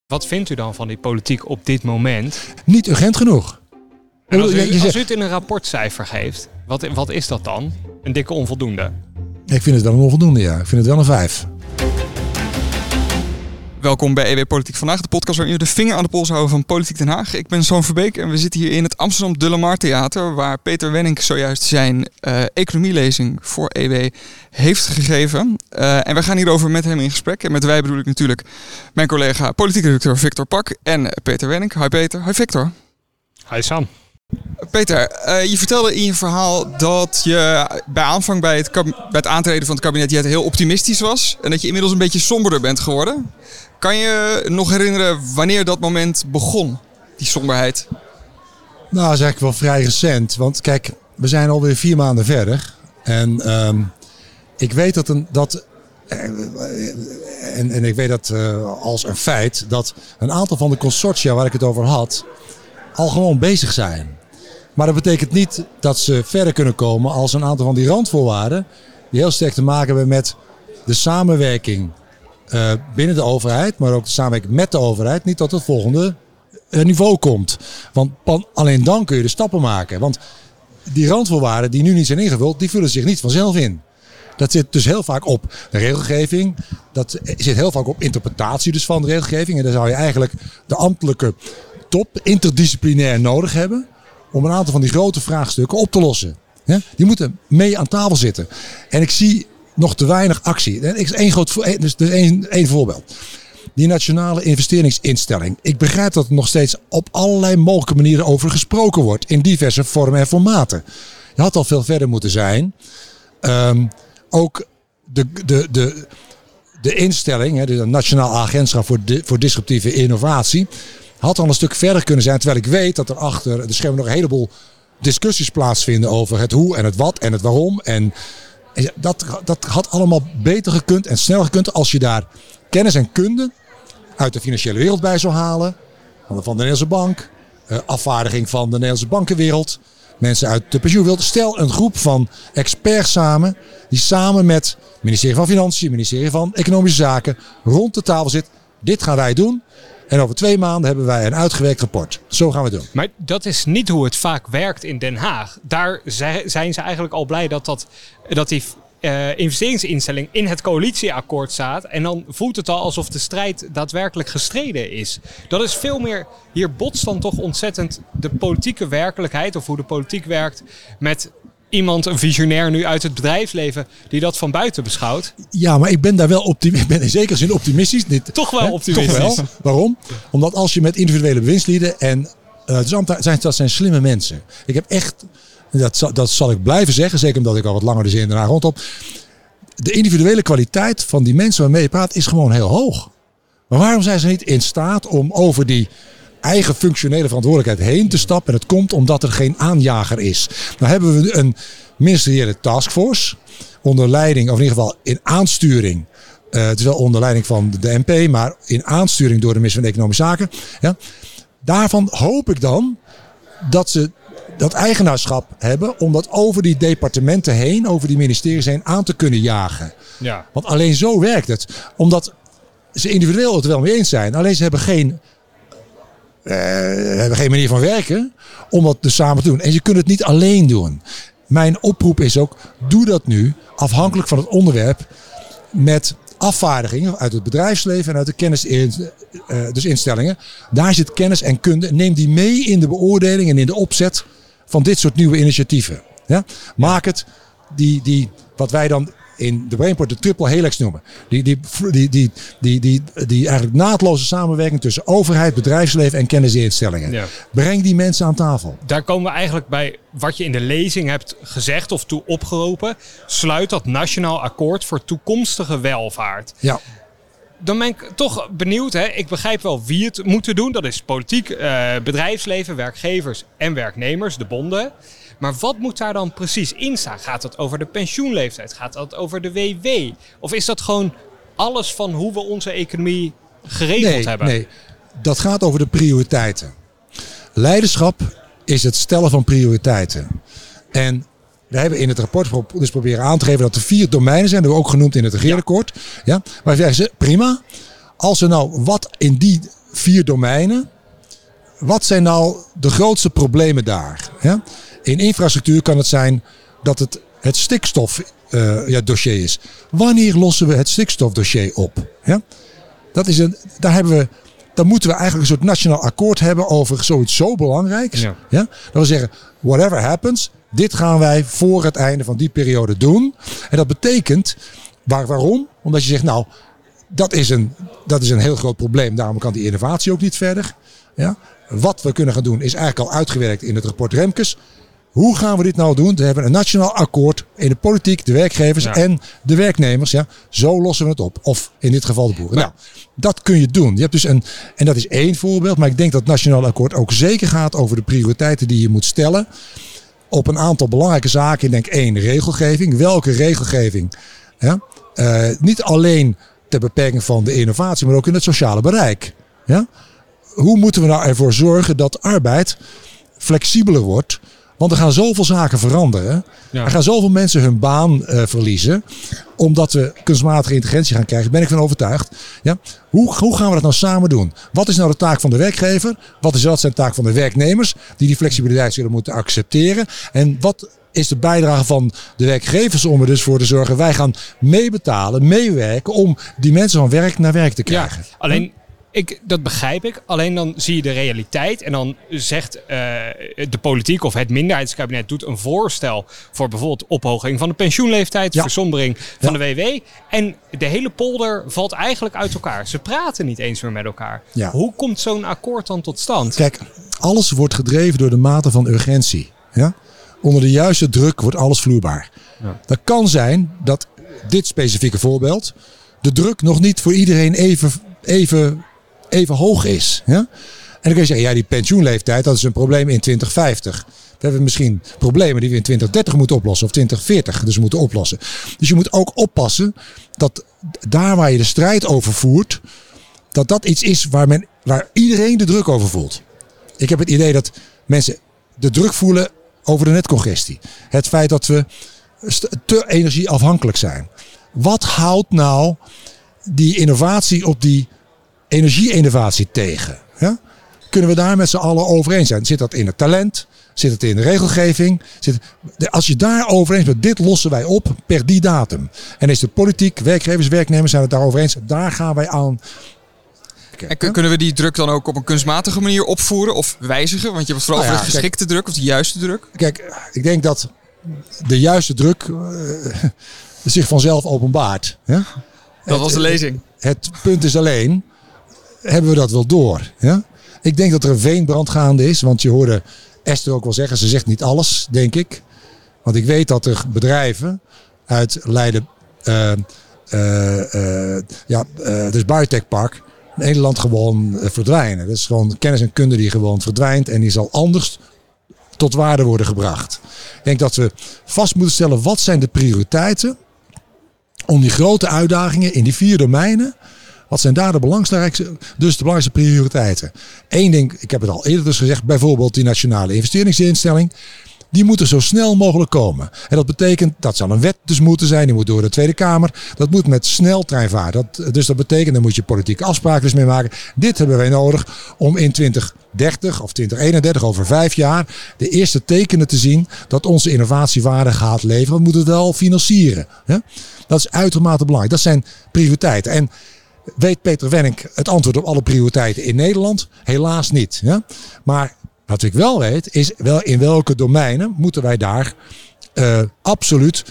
Wat vindt u dan van die politiek op dit moment? Niet urgent genoeg. En als u het in een rapportcijfer geeft, wat is dat dan? Een dikke onvoldoende? Ik vind het wel een onvoldoende, ja. Ik vind het wel een 5. Welkom bij EW Politiek Vandaag, de podcast waarin we de vinger aan de pols houden van Politiek Den Haag. Ik ben Zoon Verbeek en we zitten hier in het Amsterdam De Lamar Theater, waar Peter Wennink zojuist zijn economielezing voor EW heeft gegeven. En we gaan hierover met hem in gesprek. En met wij bedoel ik natuurlijk mijn collega politiek redacteur Victor Pak en Peter Wennink. Hi Peter. Hi Victor. Hi Sam. Peter, je vertelde in je verhaal dat je bij aanvang bij het aantreden van het kabinet je heel optimistisch was. En dat je inmiddels een beetje somberder bent geworden. Kan je nog herinneren wanneer dat moment begon, die somberheid? Nou, dat is eigenlijk wel vrij recent. Want kijk, we zijn alweer 4 maanden verder. En ik weet ik weet dat als een feit dat een aantal van de consortia waar ik het over had al gewoon bezig zijn. Maar dat betekent niet dat ze verder kunnen komen als een aantal van die randvoorwaarden die heel sterk te maken hebben met de samenwerking binnen de overheid, maar ook de samenwerking met de overheid, niet tot het volgende niveau komt. Want alleen dan kun je de stappen maken. Want die randvoorwaarden die nu niet zijn ingevuld, die vullen zich niet vanzelf in. Dat zit dus heel vaak op de regelgeving. Dat zit heel vaak op interpretatie dus van de regelgeving. En daar zou je eigenlijk de ambtelijke top interdisciplinair nodig hebben om een aantal van die grote vraagstukken op te lossen. Ja? Die moeten mee aan tafel zitten. En ik zie nog te weinig actie. Één voorbeeld. Die nationale investeringsinstelling. Ik begrijp dat er nog steeds op allerlei mogelijke manieren over gesproken wordt. In diverse vormen en formaten. Je had al veel verder moeten zijn. Ook de instelling, de Nationaal Agentschap voor Disruptieve Innovatie, had al een stuk verder kunnen zijn. Terwijl ik weet dat er achter de schermen nog een heleboel discussies plaatsvinden over het hoe en het wat en het waarom. En dat had allemaal beter gekund en sneller gekund als je daar kennis en kunde uit de financiële wereld bij zou halen. Van de Nederlandse Bank, afvaardiging van de Nederlandse bankenwereld, mensen uit de pensioenwereld. Stel een groep van experts samen, die samen met het ministerie van Financiën, het ministerie van Economische Zaken rond de tafel zit. Dit gaan wij doen. En over 2 maanden hebben wij een uitgewerkt rapport. Zo gaan we het doen. Maar dat is niet hoe het vaak werkt in Den Haag. Daar zijn ze eigenlijk al blij dat die investeringsinstelling in het coalitieakkoord staat. En dan voelt het al alsof de strijd daadwerkelijk gestreden is. Dat is veel meer. Hier botst dan toch ontzettend de politieke werkelijkheid, of hoe de politiek werkt, met iemand, een visionair nu uit het bedrijfsleven, die dat van buiten beschouwt. Ja, maar ik ben daar wel ik ben in zekere zin optimistisch. Toch wel optimistisch. Toch wel. Waarom? Omdat als je met individuele bewindslieden en dat zijn slimme mensen. Ik heb echt, dat zal ik blijven zeggen, zeker omdat ik al wat langer de zin daarna rondop. De individuele kwaliteit van die mensen waarmee je praat is gewoon heel hoog. Maar waarom zijn ze niet in staat om over die eigen functionele verantwoordelijkheid heen te stappen? En het komt omdat er geen aanjager is. Nou hebben we een ministeriële taskforce onder leiding, of in ieder geval in aansturing. Het is wel onder leiding van de MP, maar in aansturing door de minister van Economische Zaken. Ja. Daarvan hoop ik dan dat ze dat eigenaarschap hebben om dat over die departementen heen, over die ministeries heen aan te kunnen jagen. Ja. Want alleen zo werkt het. Omdat ze individueel het wel mee eens zijn. Alleen ze hebben geen manier van werken om dat dus samen te doen. En je kunt het niet alleen doen. Mijn oproep is ook, doe dat nu afhankelijk van het onderwerp met afvaardigingen uit het bedrijfsleven en uit de kennisinstellingen. Daar zit kennis en kunde. Neem die mee in de beoordeling en in de opzet van dit soort nieuwe initiatieven. Ja? Maak het wat wij dan in de Brainport de triple helix noemen. Die eigenlijk naadloze samenwerking tussen overheid, bedrijfsleven en kennisinstellingen. Ja. Breng die mensen aan tafel. Daar komen we eigenlijk bij wat je in de lezing hebt gezegd of toe opgeroepen. Sluit dat nationaal akkoord voor toekomstige welvaart. Ja. Dan ben ik toch benieuwd. Ik begrijp wel wie het moeten doen. Dat is politiek, bedrijfsleven, werkgevers en werknemers, de bonden. Maar wat moet daar dan precies in staan? Gaat het over de pensioenleeftijd? Gaat het over de WW? Of is dat gewoon alles van hoe we onze economie geregeld hebben? Nee, dat gaat over de prioriteiten. Leiderschap is het stellen van prioriteiten. En we hebben in het rapport dus proberen aan te geven dat er 4 domeinen zijn. Dat hebben we ook genoemd in het regeerakkoord. Ja. Maar wij zeggen, prima. Als er nou wat in die 4 domeinen. Wat zijn nou de grootste problemen daar? Ja? In infrastructuur kan het zijn dat het stikstofdossier is. Wanneer lossen we het stikstofdossier op? Ja? Dan moeten we eigenlijk een soort nationaal akkoord hebben over zoiets zo belangrijks. Ja. Ja? Dat we zeggen, whatever happens, dit gaan wij voor het einde van die periode doen. En dat betekent, waarom? Omdat je zegt, nou, dat is een heel groot probleem. Daarom kan die innovatie ook niet verder. Ja? Wat we kunnen gaan doen is eigenlijk al uitgewerkt in het rapport Remkes. Hoe gaan we dit nou doen? We hebben een nationaal akkoord in de politiek, de werkgevers en de werknemers. Ja? Zo lossen we het op. Of in dit geval de boeren. Nou, dat kun je doen. Je hebt dus en dat is 1 voorbeeld. Maar ik denk dat het nationaal akkoord ook zeker gaat over de prioriteiten die je moet stellen. Op een aantal belangrijke zaken. Ik denk 1, regelgeving. Welke regelgeving? Ja? Niet alleen ter beperking van de innovatie, maar ook in het sociale bereik. Ja? Hoe moeten we nou ervoor zorgen dat arbeid flexibeler wordt? Want er gaan zoveel zaken veranderen. Ja. Er gaan zoveel mensen hun baan verliezen. Omdat we kunstmatige intelligentie gaan krijgen. Ben ik van overtuigd. Ja? Hoe gaan we dat nou samen doen? Wat is nou de taak van de werkgever? Wat zijn de taak van de werknemers? Die flexibiliteit zullen moeten accepteren. En wat is de bijdrage van de werkgevers om er dus voor te zorgen. Wij gaan meebetalen, meewerken om die mensen van werk naar werk te krijgen. Ja, alleen... Dat begrijp ik. Alleen dan zie je de realiteit. En dan zegt de politiek of het minderheidskabinet doet een voorstel voor bijvoorbeeld ophoging van de pensioenleeftijd, versombering van de WW. En de hele polder valt eigenlijk uit elkaar. Ze praten niet eens meer met elkaar. Ja. Hoe komt zo'n akkoord dan tot stand? Kijk, alles wordt gedreven door de mate van urgentie. Ja? Onder de juiste druk wordt alles vloeibaar. Ja. Dat kan zijn dat dit specifieke voorbeeld de druk nog niet voor iedereen even hoog is. Ja? En dan kun je zeggen, die pensioenleeftijd, dat is een probleem in 2050. We hebben misschien problemen die we in 2030 moeten oplossen. Of 2040 dus moeten oplossen. Dus je moet ook oppassen dat daar waar je de strijd over voert, dat iets is waar iedereen de druk over voelt. Ik heb het idee dat mensen de druk voelen over de netcongestie. Het feit dat we te energieafhankelijk zijn. Wat houdt nou die innovatie op die energie-innovatie tegen? Ja? Kunnen we daar met z'n allen over eens zijn? Zit dat in het talent? Zit het in de regelgeving? Als je daar over eens bent, dit lossen wij op per die datum. En is de politiek, werkgevers, werknemers zijn het daarover eens. Daar gaan wij aan. En kunnen we die druk dan ook op een kunstmatige manier opvoeren of wijzigen? Want je hebt het vooral over de geschikte druk of de juiste druk. Kijk, ik denk dat de juiste druk zich vanzelf openbaart. Ja? Dat was de lezing. Het punt is alleen, hebben we dat wel door? Ja? Ik denk dat er een veenbrand gaande is. Want je hoorde Esther ook wel zeggen, ze zegt niet alles, denk ik. Want ik weet dat er bedrijven uit Leiden, dus Biotech Park, Nederland gewoon verdwijnen. Dat is gewoon kennis en kunde die gewoon verdwijnt. En die zal anders tot waarde worden gebracht. Ik denk dat we vast moeten stellen, wat zijn de prioriteiten om die grote uitdagingen in die 4 domeinen. Wat zijn daar de belangrijkste prioriteiten? Eén ding, ik heb het al eerder dus gezegd, bijvoorbeeld die nationale investeringsinstelling. Die moet er zo snel mogelijk komen. En dat betekent, dat zal een wet dus moeten zijn. Die moet door de Tweede Kamer. Dat moet met sneltreinvaart. Dus dat betekent, daar moet je politieke afspraken dus mee maken. Dit hebben wij nodig om in 2030 of 2031, over 5 jaar, de eerste tekenen te zien dat onze innovatiewaarde gaat leveren. We moeten het wel financieren. Ja? Dat is uitermate belangrijk. Dat zijn prioriteiten. En weet Peter Wennink het antwoord op alle prioriteiten in Nederland? Helaas niet. Ja? Maar wat ik wel weet, is wel in welke domeinen moeten wij daar absoluut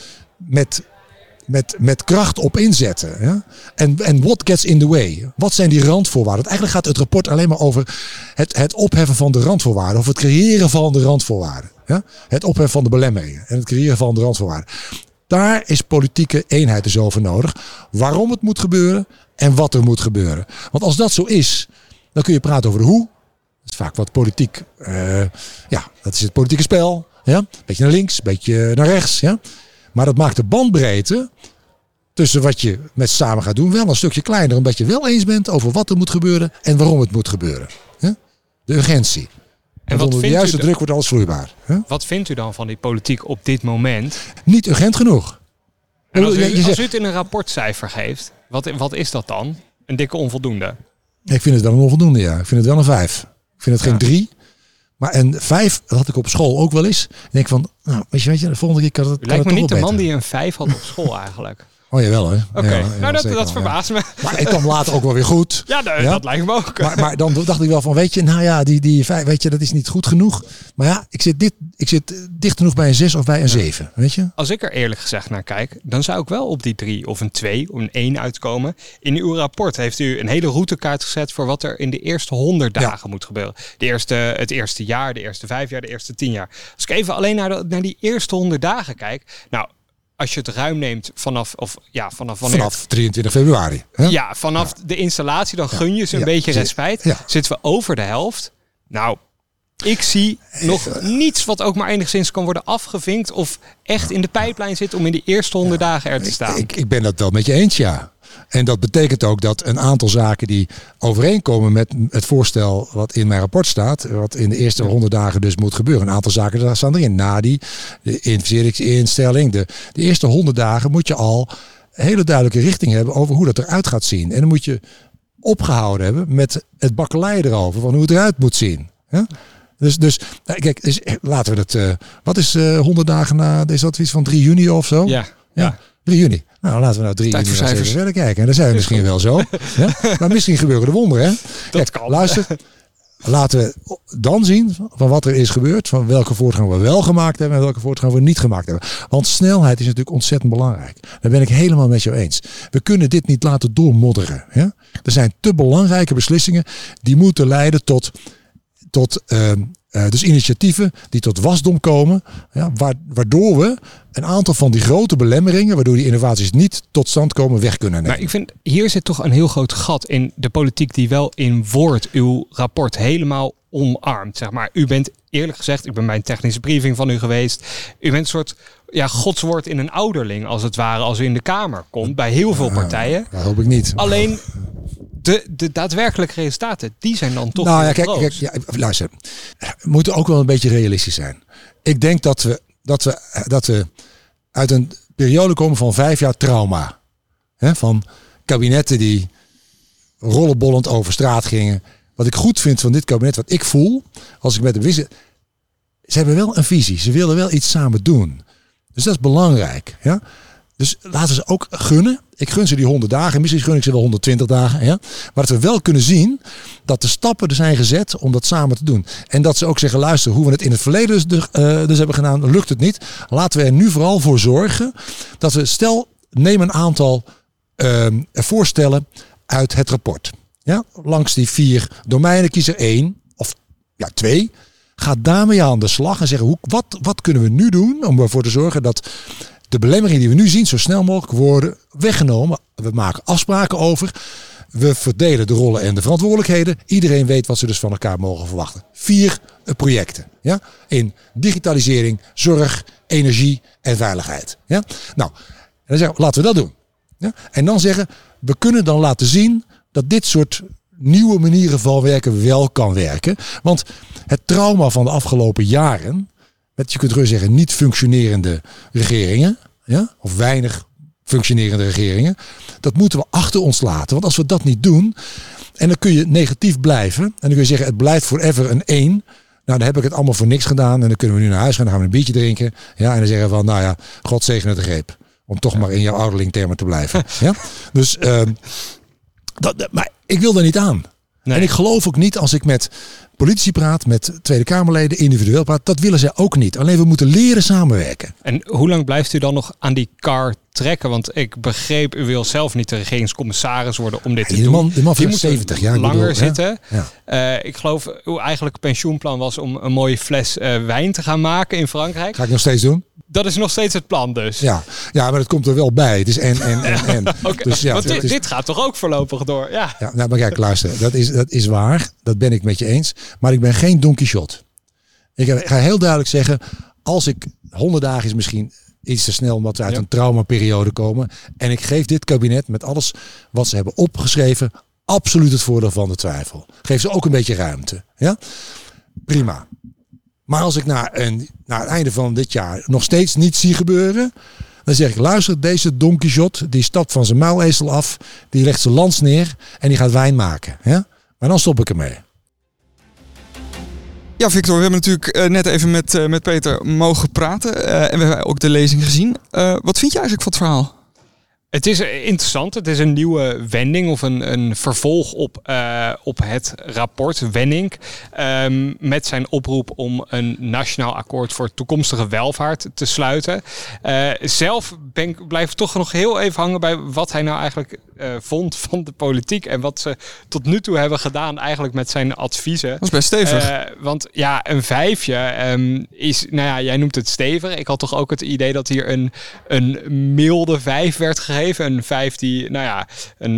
met kracht op inzetten. Ja? En what gets in the way? Wat zijn die randvoorwaarden? Eigenlijk gaat het rapport alleen maar over het opheffen van de randvoorwaarden. Of het creëren van de randvoorwaarden. Ja? Het opheffen van de belemmeringen. En het creëren van de randvoorwaarden. Daar is politieke eenheid dus over nodig. Waarom het moet gebeuren en wat er moet gebeuren. Want als dat zo is, dan kun je praten over de hoe. Dat is vaak wat politiek. Dat is het politieke spel. Ja? Beetje naar links, beetje naar rechts. Ja? Maar dat maakt de bandbreedte tussen wat je met samen gaat doen wel een stukje kleiner. Omdat je wel eens bent over wat er moet gebeuren en waarom het moet gebeuren. Ja? De urgentie. En onder de juiste druk wordt alles vloeibaar. Ja? Wat vindt u dan van die politiek op dit moment? Niet urgent genoeg. En als u het in een rapportcijfer geeft, wat is dat dan? Een dikke onvoldoende? Ik vind het wel een onvoldoende, ja. Ik vind het wel een 5. Ik vind het geen 3. Maar een 5, dat had ik op school ook wel eens. Ik denk van, nou, weet je, de volgende keer kan het Lijkt me niet de man beter. die een 5 had op school eigenlijk. Oh, jawel, hè? Oké, Ja, nou dat zeker wel, verbaast me. Maar ik kwam later ook wel weer goed. Ja, dat lijkt me ook. Maar dan dacht ik wel van, weet je, nou ja, die 5, weet je, dat is niet goed genoeg. Maar ja, ik zit dicht genoeg bij een 6 of bij een 7, weet je? Als ik er eerlijk gezegd naar kijk, dan zou ik wel op die 3 of een 2 of een 1 uitkomen. In uw rapport heeft u een hele routekaart gezet voor wat er in de eerste 100 dagen moet gebeuren. Het eerste jaar, de eerste 5 jaar, de eerste 10 jaar. Als ik even alleen naar die eerste 100 dagen kijk, nou, als je het ruim neemt vanaf wanneer? Vanaf 23 februari. Hè? Ja, vanaf de installatie, dan gun je ze een beetje respijt. Ja. Zitten we over de helft. Nou, ik zie nog niets wat ook maar enigszins kan worden afgevinkt of echt in de pijplijn zit om in die eerste 100 dagen er te staan. Ik ben dat wel met je eens, ja. En dat betekent ook dat een aantal zaken die overeenkomen met het voorstel wat in mijn rapport staat, wat in de eerste 100 dagen dus moet gebeuren. Een aantal zaken daar staan erin. Na de investeringsinstelling, de eerste 100 dagen moet je al een hele duidelijke richting hebben over hoe dat eruit gaat zien. En dan moet je opgehouden hebben met het bakkeleien erover van hoe het eruit moet zien. Ja? Dus kijk, laten we dat. Wat is 100 dagen na? Is dat iets van 3 juni of zo? Ja. 3 juni. Nou, laten we nou 3 juni eens even verder kijken. En dan zijn we misschien wel zo. Ja? Maar misschien gebeuren er wonderen. Hè? Dat kan. Luister, laten we dan zien van wat er is gebeurd. Van welke voortgang we wel gemaakt hebben en welke voortgang we niet gemaakt hebben. Want snelheid is natuurlijk ontzettend belangrijk. Daar ben ik helemaal met jou eens. We kunnen dit niet laten doormodderen. Ja? Er zijn te belangrijke beslissingen die moeten leiden tot dus initiatieven die tot wasdom komen, ja, waardoor we een aantal van die grote belemmeringen, waardoor die innovaties niet tot stand komen, weg kunnen nemen. Maar ik vind, hier zit toch een heel groot gat in de politiek die wel in woord uw rapport helemaal omarmt. Zeg maar. U bent eerlijk gezegd, ik ben bij een technische briefing van u geweest, u bent een soort godswoord in een ouderling als het ware als u in de Kamer komt bij heel veel partijen. Dat hoop ik niet. Alleen de daadwerkelijke resultaten, die zijn dan toch kijk, luister. We moeten ook wel een beetje realistisch zijn. Ik denk dat we uit een periode komen van 5 jaar trauma. Hè, van kabinetten die rollenbollend over straat gingen. Wat ik goed vind van dit kabinet, wat ik voel, als ik met hem wist, ze hebben wel een visie. Ze willen wel iets samen doen. Dus dat is belangrijk. Ja? Dus laten we ze ook gunnen. Ik gun ze die 100 dagen. Misschien gun ik ze wel 120 dagen. Ja? Maar dat we wel kunnen zien dat de stappen er zijn gezet om dat samen te doen. En dat ze ook zeggen, luister, hoe we het in het verleden dus hebben gedaan, lukt het niet. Laten we er nu vooral voor zorgen dat we, neem een aantal voorstellen uit het rapport. Ja? Langs die 4 domeinen kies er 1 of 2. Ga daarmee aan de slag en zeggen, wat kunnen we nu doen om ervoor te zorgen dat de belemmeringen die we nu zien zo snel mogelijk worden weggenomen. We maken afspraken over. We verdelen de rollen en de verantwoordelijkheden. Iedereen weet wat ze dus van elkaar mogen verwachten. 4 projecten. Ja? In digitalisering, zorg, energie en veiligheid. Ja? Nou, en dan zeggen we, laten we dat doen. Ja? En dan zeggen, we kunnen dan laten zien dat dit soort nieuwe manieren van werken wel kan werken. Want het trauma van de afgelopen jaren, met, je kunt rustig zeggen, niet functionerende regeringen, ja, of weinig functionerende regeringen, dat moeten we achter ons laten. Want als we dat niet doen, en dan kun je negatief blijven, en dan kun je zeggen, het blijft forever een 1. Nou, dan heb ik het allemaal voor niks gedaan, en dan kunnen we nu naar huis gaan, dan gaan we een biertje drinken, ja, en dan zeggen we van, nou ja, God zegene de greep. Om toch maar in jouw ouderlingtermen te blijven. Ja? Dus, maar ik wil daar niet aan. Nee. En ik geloof ook niet als ik met politici praat, met Tweede Kamerleden, individueel praat. Dat willen zij ook niet. Alleen we moeten leren samenwerken. En hoe lang blijft u dan nog aan die kar trekken? Want ik begreep, u wil zelf niet de regeringscommissaris worden om dit te doen. Die man van 70 jaar langer zitten. Ja. Ik geloof, uw eigenlijke pensioenplan was om een mooie fles wijn te gaan maken in Frankrijk. Ga ik nog steeds doen? Dat is nog steeds het plan dus. Ja, maar dat komt er wel bij. Het is en. Okay. Dus ja, want dit gaat toch ook voorlopig door? Ja. Nou, maar kijk, luister. Dat is waar. Dat ben ik met je eens. Maar ik ben geen Don Quixote. Ik ga heel duidelijk zeggen, als ik 100 dagen is misschien iets te snel omdat we uit een traumaperiode komen. En ik geef dit kabinet met alles wat ze hebben opgeschreven absoluut het voordeel van de twijfel. Geef ze ook een beetje ruimte. Ja? Prima. Maar als ik na het einde van dit jaar nog steeds niets zie gebeuren, dan zeg ik, luister, deze Don Quixote, die stapt van zijn muilezel af, die legt zijn lans neer en die gaat wijn maken. Ja? En dan stop ik ermee. Ja, Victor, we hebben natuurlijk net even met Peter mogen praten. En we hebben ook de lezing gezien. Wat vind je eigenlijk van het verhaal? Het is interessant. Het is een nieuwe wending of een vervolg op het rapport Wenning. Met zijn oproep om een nationaal akkoord voor toekomstige welvaart te sluiten. Zelf blijf toch nog heel even hangen bij wat hij nou eigenlijk vond van de politiek. En wat ze tot nu toe hebben gedaan eigenlijk met zijn adviezen. Dat is best stevig. Want ja, een 5 is, nou ja, jij noemt het stevig. Ik had toch ook het idee dat hier een milde 5 werd gegeven. Een 5 die, nou ja,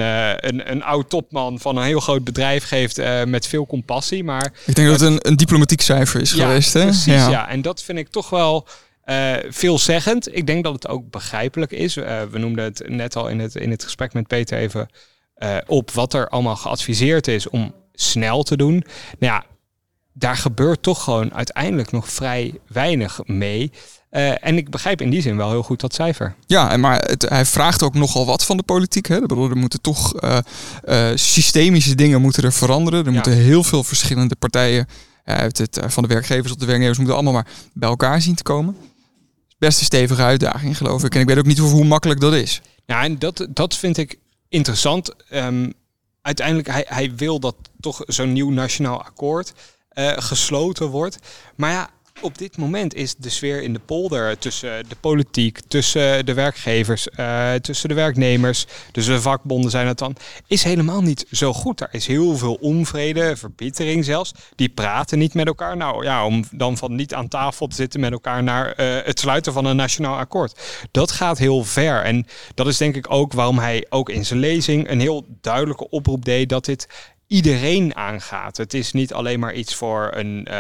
een oud topman van een heel groot bedrijf geeft met veel compassie. Maar ik denk dat het een diplomatiek cijfer is geweest. Hè? Precies, ja. En dat vind ik toch wel veelzeggend. Ik denk dat het ook begrijpelijk is. We noemden het net al in het gesprek met Peter even op wat er allemaal geadviseerd is om snel te doen. Nou ja, daar gebeurt toch gewoon uiteindelijk nog vrij weinig mee. En ik begrijp in die zin wel heel goed dat cijfer. Ja, maar hij vraagt ook nogal wat van de politiek. Hè? Ik bedoel, er moeten toch systemische dingen moeten er veranderen. Er moeten heel veel verschillende partijen van de werkgevers tot de werknemers moeten allemaal maar bij elkaar zien te komen. Best een stevige uitdaging, geloof ik. En ik weet ook niet hoe makkelijk dat is. Ja, en dat vind ik interessant. Uiteindelijk, hij wil dat toch zo'n nieuw nationaal akkoord gesloten wordt. Maar ja, op dit moment is de sfeer in de polder tussen de politiek, tussen de werkgevers, tussen de werknemers, dus de vakbonden zijn het dan, is helemaal niet zo goed. Er is heel veel onvrede, verbittering zelfs. Die praten niet met elkaar. Nou ja, om dan van niet aan tafel te zitten met elkaar naar het sluiten van een nationaal akkoord. Dat gaat heel ver. En dat is denk ik ook waarom hij ook in zijn lezing een heel duidelijke oproep deed dat dit iedereen aangaat. Het is niet alleen maar iets voor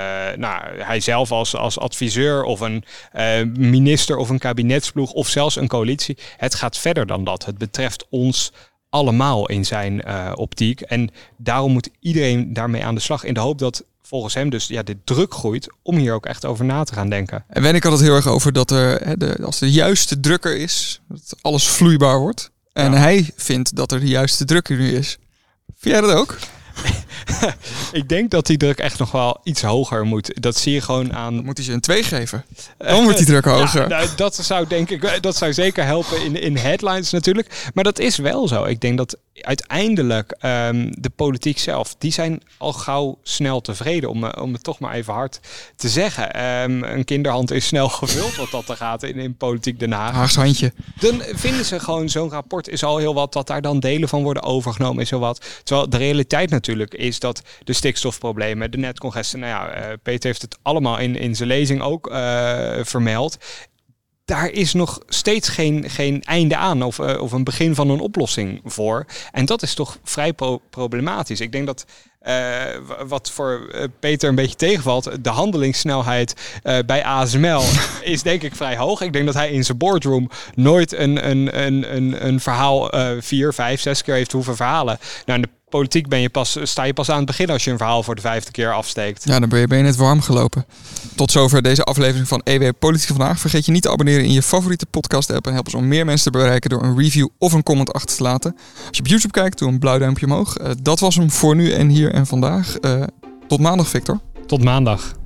hij zelf als adviseur of een minister of een kabinetsploeg of zelfs een coalitie. Het gaat verder dan dat. Het betreft ons allemaal in zijn optiek. En daarom moet iedereen daarmee aan de slag in de hoop dat volgens hem dus de druk groeit om hier ook echt over na te gaan denken. En Wenning had het heel erg over dat als de juiste druk er is, dat alles vloeibaar wordt. En hij vindt dat er de juiste druk er nu is. Vind jij dat ook? Ik denk dat die druk echt nog wel iets hoger moet. Dat zie je gewoon aan. Dan moet hij ze een 2 geven. Dan wordt die druk hoger. Ja, dat zou denk ik, dat zou zeker helpen in headlines natuurlijk. Maar dat is wel zo. Ik denk dat uiteindelijk de politiek zelf, die zijn al gauw snel tevreden, om het toch maar even hard te zeggen. Een kinderhand is snel gevuld wat dat er gaat in politiek Den Haag. Haags handje. Dan vinden ze gewoon, zo'n rapport is al heel wat, dat daar dan delen van worden overgenomen is heel wat. Terwijl de realiteit natuurlijk is dat de stikstofproblemen, de netcongestie, Peter heeft het allemaal in zijn lezing ook vermeld. Daar is nog steeds geen einde aan of een begin van een oplossing voor. En dat is toch vrij problematisch. Ik denk dat wat voor Peter een beetje tegenvalt, de handelingssnelheid bij ASML is denk ik vrij hoog. Ik denk dat hij in zijn boardroom nooit een verhaal 4, 5, 6 keer heeft hoeven verhalen. Nou, in de politiek sta je pas aan het begin als je een verhaal voor de 5e keer afsteekt. Ja, dan ben je net warm gelopen. Tot zover deze aflevering van EW Politiek Vandaag. Vergeet je niet te abonneren in je favoriete podcast app en help ons om meer mensen te bereiken door een review of een comment achter te laten. Als je op YouTube kijkt, doe een blauw duimpje omhoog. Dat was hem voor nu en hier en vandaag. Tot maandag, Victor. Tot maandag.